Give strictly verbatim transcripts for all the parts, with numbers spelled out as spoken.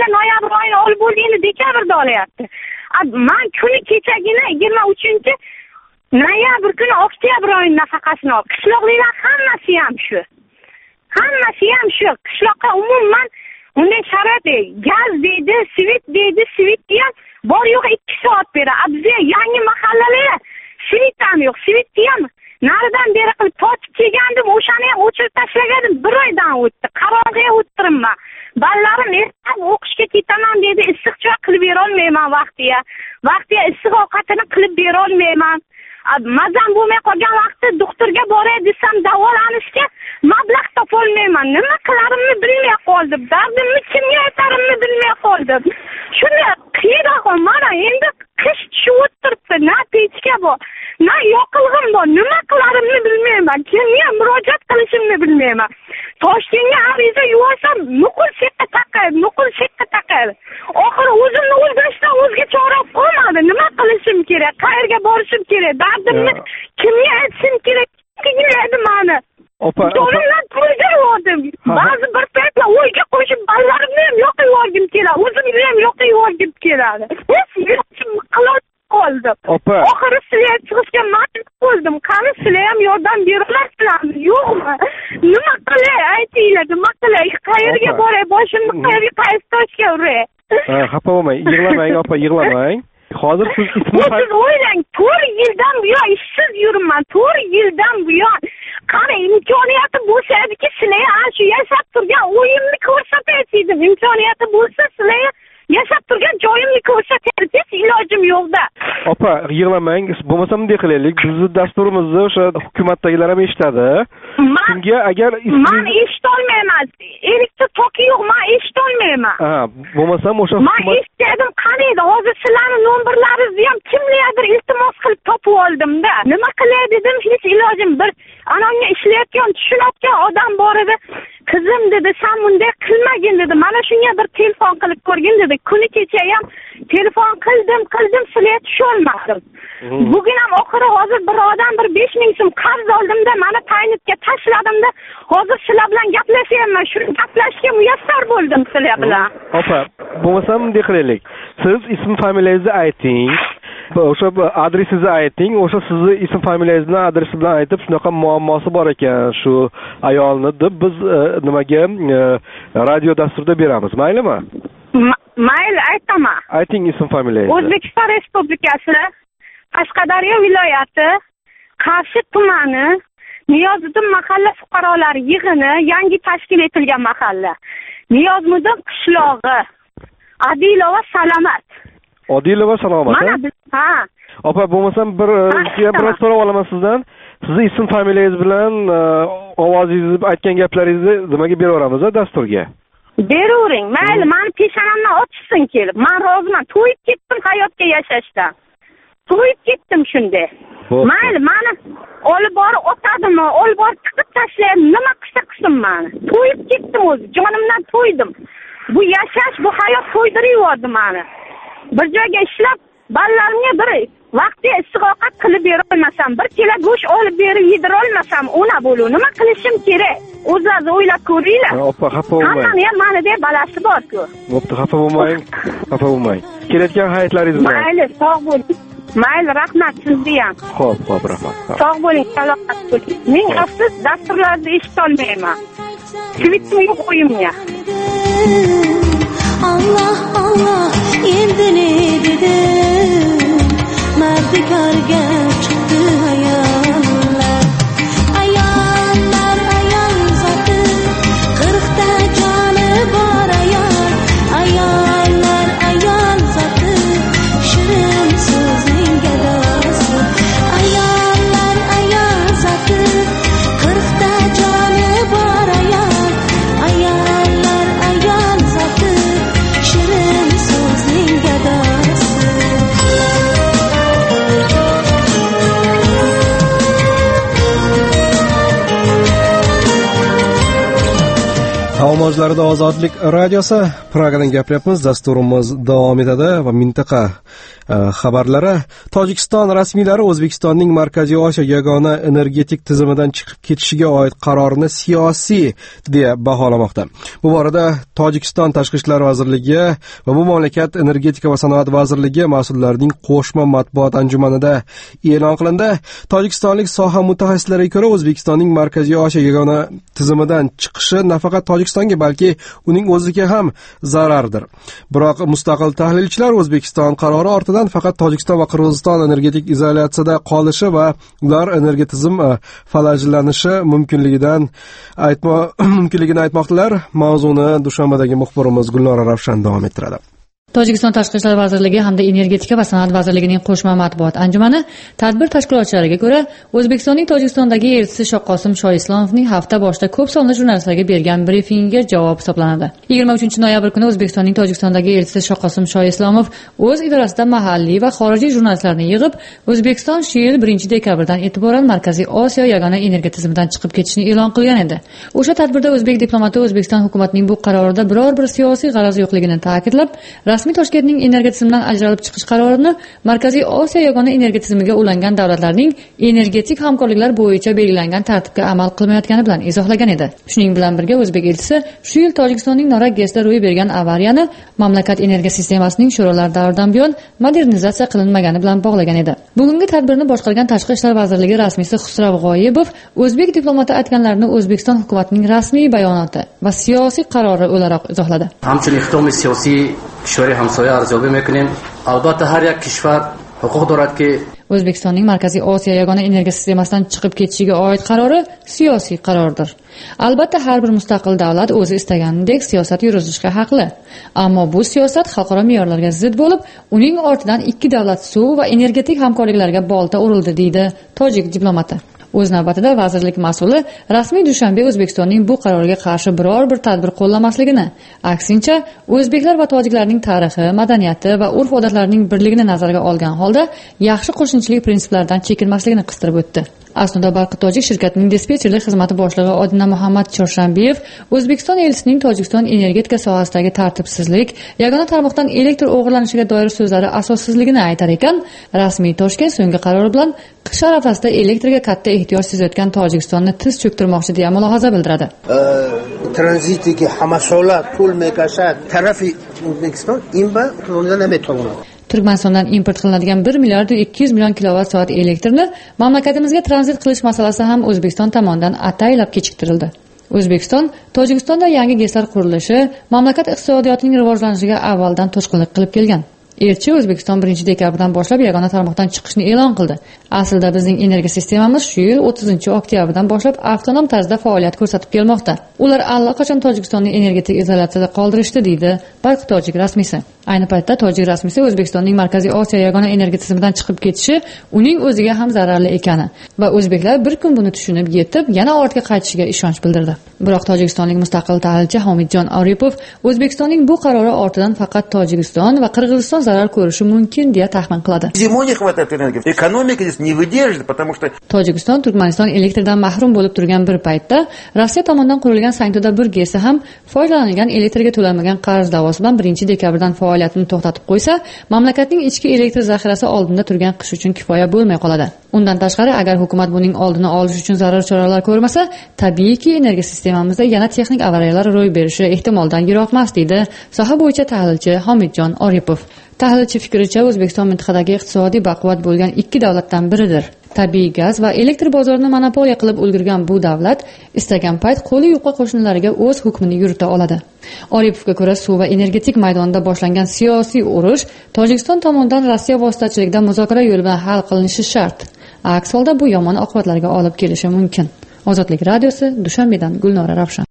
yili noyabr oyini olib bo'lganini dekabrda olyapti. Men kuni kechagina yigirma uchinchi noyabr kuni oktyabr oyini nafaqasini oldim. Qishloqliklar hammasi ham shu. Hammasi ham shu. Qishloqqa umuman unday sharoit gaz deydi, svit deydi, svitni ham bor yo'q ikki soat beradi. Bizga yangi mahallalar svit ham yo'q, svitni ham naridan beri qilib totib kelgandim, o'shani ham o'chirib tashlaganim, bir oydan o'tdi. Qarorga o'tiribman. Ballalarim ertaga o'qishga ketaman dedi, issiq choy qilib bera olmayman vaqtiga. Vaqtiga issiq ovqatini qilib bera olmayman. Mazam bo'lmay qolgan vaqtda doktorga boray desam, davolanishga mablag' topolmayman. Nima qilarimni bilmay qoldim. Dardimni kimga aytarimni bilmay qoldim. Shuni qiyroq mana endi qish tushib o'tiribdi. Na pechka bor, na yoqilg'im bor. Nima qilarimni bilmayman. Kimga murojaat qilishimni bilmayman. Toshkentga ariza yuborsam, nuqul sekka taqaydi, nuqul sekka taqaydi. Oxiri o'zimni o'ldirishdan o'zga chora qolmadi. Nima qilishim kerak? Qayerga borishim kerak? Dardimni kimga aytishim kerak? Qiynaydi meni. Opa, jonimdan to'ydirib oldim. Ba'zi bir paytlar o'yga qo'shib ballarimni ham yoqib yuborgim keladi, o'zimni ham yoqib yuborgim keladi. Hech ishim qilib qoldim. Oxiri sizlar chiqishga majbur bo'ldim. Qani sizlar ham yordam berasizlarmi, yo'qmi? Nima qilay? Aytinglar, nima qilay? Qayerga boray? Boshimni qayerga qaysi toshga uray? Ha, xafa bo'lmang, yig'lamang, opa, yig'lamang. Hozir siz ismi siz o'ylang, to'rt yildan buyon ishsiz yuribman, to'rt yildan buyon. Qani imkoniyati bo'lsa-ki, sizlar ana shu yashab turgan o'yimni ko'rsataysiz. Imkoniyati bo'lsa, sizlar yashab turgan joyimni ko'rsatasiz, ilojim yo'qda. Opa, yig'lamang, bo'lmasa bunday qilaylik. Bizni dasturimizni o'sha hukumatdagilar ham eshitadi. Shunga agar men eshitolmayman. Elektr toki yo'q, men eshitolmayman. Ha, bo'lmasam o'sha men eshitdim, qani edi? Hozir sizlarning nomerlaringizni ham kimlardir iltimos qilib topib oldim-da. Nima qilay dedim, hech ilojim bir anonga ishlayotgan, tushunayotgan odam bor edi. Qizim dedi, sen bunday qilmagin dedi. Mana shunga bir telefon qilib ko'rgin dedi. Kuni kecha ham telefon qildim, qildim, sizlarga tusha olmadim. Bugun ham oxiri hozir bir odam bir besh ming so'm qarz oldimda, mana taynitga tashladimda. Hozir sizlar bilan gaplashyapman. Shuni gaplashishga muyassar bo'ldim sizlar bilan. Opa, bo'lmasam bunday qilaylik. Siz ism familiyangizni ayting. O'sha adresingizni ayting. O'sha sizni ism familiyangizni adresi bilan aytib, shunaqa muammosi bor ekan shu ayolni deb biz nimaga radio dasturida beramiz, maylimi? Mayli, aytaman. Ayting ism familiyangizni. O'zbekiston Respublikasi, Qashqadaryo viloyati, Qarshi tumani, Niyozmuddin mahalla fuqarolar yig'ini yangi tashkil etilgan mahalla. Niyozmuddin qishlog'i. Adilova Salomat. Odilova Salomat. Mana biz, ha. Opa, bo'lmasam bir biroz so'rab olaman sizdan. Sizni ism familiyangiz bilan ovozingizni aytgan gaplaringizni nimaga beraveramiz dasturga? Beravering. Mayli, meni peshonamdan otishsin kelib. Men roziman. To'yib ketdim hayotga yashashdan. To'yib ketdim shunday. Mayli, meni olib borib otadimi, olib borib tiqib tashlaymi, nima qilsa qilsin meni. To'yib ketdim o'zi, jonimdan to'ydim. Bu yashash, bu hayot to'ydirib yubordi meni. Bir joyga ishlab, ballalarimga bir vaqtiga issiq ovqat qilib bera olmasam, bir kilo go'sht olib berib yedira olmasam, ona bo'lu, nima qilishim kerak? O'zlaringiz o'ylab ko'ringlar. Oppa, xafa bo'lmang. Hammani ham manidek balasi bor-ku. Bo'pti, xafa bo'lmang. Xafa bo'lmang. Kelayotgan hayotlaringiz bilan. Mayli, sog' bo'ling. Mayli, rahmat sizga ham. Xo'p, xo'p, rahmat. Sog' bo'ling, salomat bo'ling. Men afsus dasturlarni eshitolmayman. Twitter'im yo'q o'yimga. Allah Allah endi ne dedi mardikorga chiqdi ayollar ayollar ayol zoti qirqta joni bor ayol ayollar ayol zoti shirin so'zning gadosi ayollar ayol zoti qirqta joni bor ayol ayollar ayol zoti mojlarida Ozodlik radiosi Pragadan gapiryapmiz. Dasturimiz davom etadi va mintaqa xabarlari. Tojikiston rasmiylari O'zbekistonning Markaziy Osiyo yagona energetik tizimidan chiqib ketishiga oid qarorni siyosiy deya baholamoqda. Bu borada Tojikiston Tashqi ishlar vazirligi va bu mamlakat energetika va sanoat vazirligi mas'ullarining qo'shma matbuot anjumanida e'lon qilindi. Tojikistonlik soha mutaxassislariga ko'ra, O'zbekistonning Markaziy Osiyo yagona tizimidan chiqishi nafaqat Tojikistonga, balki uning o'ziga ham zarardir. Biroq mustaqil tahlilchilar O'zbekiston qarori ortidan faqat Tojikiston va Qirg'iziston energetik izolyatsiyada qolishi va ular energetik tizim falajlanishi mumkinligidan aytmo mumkinligini aytmoqdalar. Mavzuni Dushanbadagi muxbirimiz Gulnora Ravshan davom ettiradi. Tojikiston Tashqi ishlar vazirligi hamda Energetika va sanoat vazirligining qo'shma matbuot anjumani tadbir tashkilotchilariga ko'ra, O'zbekistonning Tojikistondagi elchisi Shoqqosim Shoislomovning hafta boshida ko'p sonli jurnalistlarga bergan brifingiga javob hisoblanadi. yigirma uchinchi noyabr kuni O'zbekistonning Tojikistondagi elchisi Shoqqosim Shoislomov o'z idorasida mahalliy va xorijiy jurnalistlarni yig'ib, O'zbekiston shu yil birinchi dekabrdan e'tiboran Markaziy Osiyo yagona energiya tizimidan chiqib ketishini e'lon qilgan edi. O'sha tadbirda o'zbek diplomati O'zbekiston hukumatining bu qarorida biror bir siyosiy g'araz yo'qligini ta'kidlab, rasmiy Toshkentning energiya tizimidan ajralib chiqish qarorini Markaziy Osiyo yagona energiya tizimiga ulangan davlatlarning energetik hamkorliklar bo'yicha belgilangan tartibga amal qilmayotgani bilan izohlagan edi. Shuning bilan birga o'zbek elchisi shu yil Tojikistonning Norak GESda ro'y bergan avariyani mamlakat energiya sistemasining sho'rolar davridan buyon modernizatsiya qilinmagani bilan bog'lagan edi. Bugungi tadbirni boshqargan Tashqi ishlar vazirligi rasmiysi Xusrav G'oyibov o'zbek diplomati aytganlarini O'zbekiston hukumatining rasmiy bayonoti va siyosiy qarori o'laroq izohladi. Hamchinin iqtidorli siyosiy kishvari hamsoya arzobi mekunیم. Albatta har یک کشور حقوق دارد که O'zbekistonning Markaziy Osiyo yagona energiya sistemasidan chiqib ketishiga oid qarori siyosiy qarordir. Albatta har bir mustaqil davlat o'zi istaganidek siyosat yuritishga haqli. Ammo bu siyosat xalqaro me'yorlarga zid bo'lib, uning ortidan ikki davlat suv va energetik hamkorliklarga bolta urildi, deydi tojik diplomati. O'z navbatida vazirlik mas'uli rasmiy Dushanbe O'zbekistonning bu qaroriga qarshi biror bir tadbir qo'llamasligini, aksincha o'zbeklar va tojiklarning tarixi, madaniyati va urf-odatlarining birligini nazarga olgan holda yaxshi qo'shnichilik prinsiplaridan chekinmasligini qistirib o'tdi. Aslida Barqi Tojik shirkatining dispetcherlik xizmati boshlig'i Odina Muhammad Chorshambiyev O'zbekiston elchisining Tojikiston energetika sohasidagi tartibsizlik, yagona tarmoqdan elektr o'g'irlanishiga doir so'zlari asossizligini aytar ekan, rasmiy Toshkent so'nggi qarori bilan qish arafasida elektrga katta ehtiyoj sezayotgan Tojikistonni tiz cho'ktirmoqchi deya mulohaza bildiradi. Tranzitiki hamasolat pul mekashad tarafi O'zbekiston imba qonundan nametoladi. Turkmanistondan import qilinadigan bir milliard ikki yuz million kilovat soat elektrni mamlakatimizga tranzit qilish masalasi ham O'zbekiston tomonidan ataylab kechiktirildi. O'zbekiston Tojikistonda yangi GESlar qurilishi mamlakat iqtisodiyotining rivojlanishiga avvaldan to'sqinlik qilib kelgan. Elchi O'zbekiston birinchi dekabrdan boshlab yagona tarmoqdan chiqishni e'lon qildi. Aslida bizning energiya sistemamiz shu yil o'ttizinchi oktyabrdan boshlab avtonom tarzda faoliyat ko'rsatib kelmoqda. Ular allaqachon Tojikistonni energetik izolyatsiyada qoldirishdi, deydi Barqi Tojik rasmiysi. Ayni paytda tojik rasmiysi O'zbekistonning Markaziy Osiyo yagona energiya tizimidan chiqib ketishi uning o'ziga ham zararli ekani va o'zbeklar bir kun buni tushunib yetib, yana ortga qaytishiga ishonch bildirdi. Biroq tojikistonlik mustaqil tahlilchi Homidjon Oripov O'zbekistonning bu qarori ortidan faqat Tojikiston va Qirg'iziston zarar ko'rishi mumkin deya taxmin qiladi. Tojikiston Turkmaniston elektrdan mahrum bo'lib turgan bir paytda Rossiya tomonidan qurilgan Sanktoda bir GESi ham foydalanilgan elektrga to'lanmagan qarz da'vosi bilan birinchi dekabrdan faoliyatini to'xtatib qo'ysa, mamlakatning ichki elektr zaxirasi oldinda turgan qish uchun kifoya bo'lmay qoladi. Undan tashqari, agar hukumat buning oldini olish uchun zarur choralar ko'rmasa, tabiiyki energiya sistemamizda yana texnik avariyalar ro'y berishi ehtimoldan yiroqmas, deydi soha bo'yicha tahlilchi Homidjon Oripov. Tahlilchi fikricha, O'zbekiston mintaqadagi iqtisodiy baquvvat bo'lgan ikki davlatdan biridir. Tabiiy gaz va elektr bozorini monopoliya qilib ulgurgan bu davlat istagan payt qo'li yuqqa qo'shnilariga o'z hukmini yurita oladi. Oripovga ko'ra, suv va energetik maydonida boshlangan siyosiy urush Tojikiston tomonidan Rossiya vositachiligida muzokara yo'li bilan hal qilinishi shart. Aks holda bu yomon oqibatlarga olib kelishi mumkin. Ozodlik radiosi, Dushanbedan Gulnora Ravshan.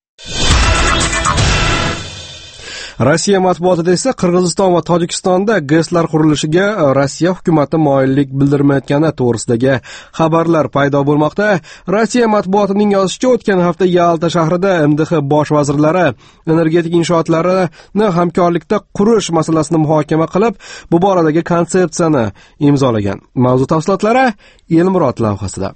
Rossiya matbuotida esa Qirg'iziston va Tojikistonda GESlar qurilishiga Rossiya hukumati moyillik bildirmayotgani to'g'risidagi xabarlar paydo bo'lmoqda. Rossiya matbuotining yozishicha, o'tgan hafta Yalta shahrida M D H bosh vazirlari energetik inshootlarni hamkorlikda qurish masalasini muhokama qilib, bu boradagi konsepsiyani imzolagan. Mavzu tafsilotlari Elmurod lavhasida.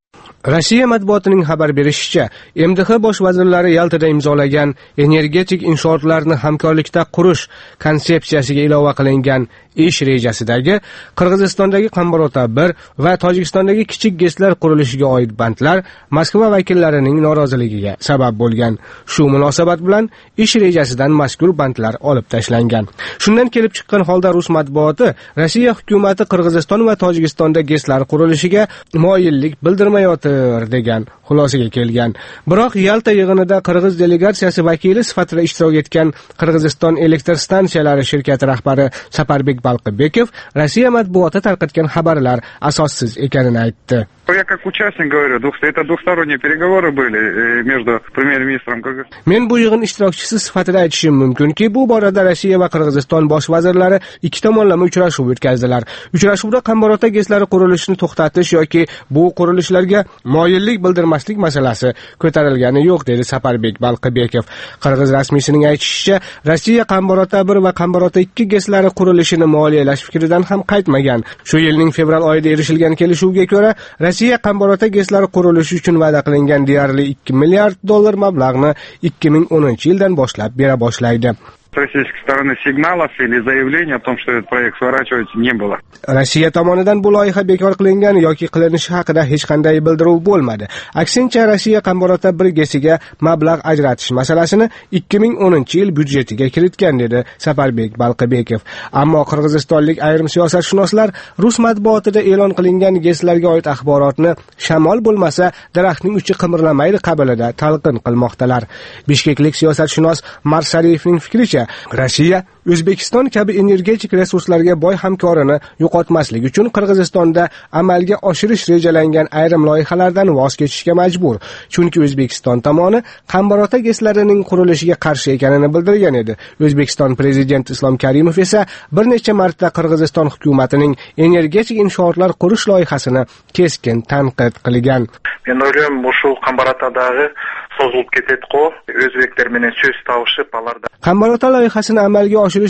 Rossiya matbuotining xabar berishicha, M D H bosh vazirlari Yaltada imzolagan energetik inshootlarni hamkorlikda qurish konsepsiyasiga ilova qilingan ish rejasidagi Qirg'izistondagi Qambarota bir va Tojikistondagi kichik GESlar qurilishiga oid bandlar Moskva vakillarining noroziligiga sabab bo'lgan. Shu munosabat bilan ish rejasidan mazkur bandlar olib tashlangan. Shundan kelib chiqqan holda Rus matbuoti Rossiya hukumatı Qirg'iziston va Tojikistonda GESlar qurilishiga moyillik bildirmayotdi degan xulosaga kelgan. Biroq Yalta yig'inida Qirg'iz delegatsiyasi vakili sifatida ishtirok etgan Qirg'iziston elektr stansiyalari shirkati rahbari Saparbek Balqibekov Rossiya matbuoti tarqatgan xabarlar asossiz ekanini aytdi. Я как участник говорю, это двухсторонние переговоры были между премьер-министром Кыргызстана. Men bu yig'in ishtirokchisi sifatida aytishim mumkinki, bu borada Rossiya va Qirg'iziston bosh vazirlari ikki tomonlama uchrashuv o'tkazdilar. Uchrashuvda Qambarota GESlari qurilishini to'xtatish yoki bu qurilishlarga moyillik bildirmaslik masalasi ko'tarilgani yo'q, dedi Saparbek Balqibekov. Qirg'iz rasmiysining aytishicha, Rossiya Qambarota bir va Qambarota ikki GESlari qurilishini moliyalash fikridan ham qaytmagan. Shu yilning fevral oyida erishilgan kelishuvga ko'ra, Rossiya Qambarota GESlari qurilishi uchun va'da qilingan deyarli ikki milliard dollar mablag'ni ikki ming o'ninchi yildan boshlab bera boshlaydi. С российской стороны сигналов или заявлений о том, что этот проект сворачивается, не было. Rossiya tomonidan bu loyiha bekor qilingan yoki qilinishi haqida hech qanday bildiruv bo'lmadi. Aksincha, Rossiya Qambarota bir GESiga mablag' ajratish masalasini ikki ming o'ninchi yil byudjetiga kiritgan, dedi Saparbek Balqibekov. Ammo qirg'izistonlik ayrim siyosatshunoslar Rus matbuotida e'lon qilingan GESlarga oid axborotni shamol bo'lmasa daraxtning uchi qimirlamaydi qabilida talqin qilmoqdalar. Bishkeklik siyosatshunos Marsariyevning fikricha, Rossiya O'zbekiston kabi energetik resurslarga boy hamkorini yo'qotmaslik uchun Qirg'izistonda amalga oshirish rejalangan ayrim loyihalardan voz kechishga majbur. Chunki O'zbekiston tomoni Qambarota GESlarining qurilishiga qarshi ekanini bildirgan edi. O'zbekiston prezidenti Islom Karimov esa bir necha marta Qirg'iziston hukumatining energetik inshootlar qurish loyihasini keskin tanqid qilgan. Men o'ylayman, bu shu Qambarotadagi sozilib ketadi-ku, o'zbeklar bilan so'z tavishib, alarda Qambarota loyihasini amalga oshirish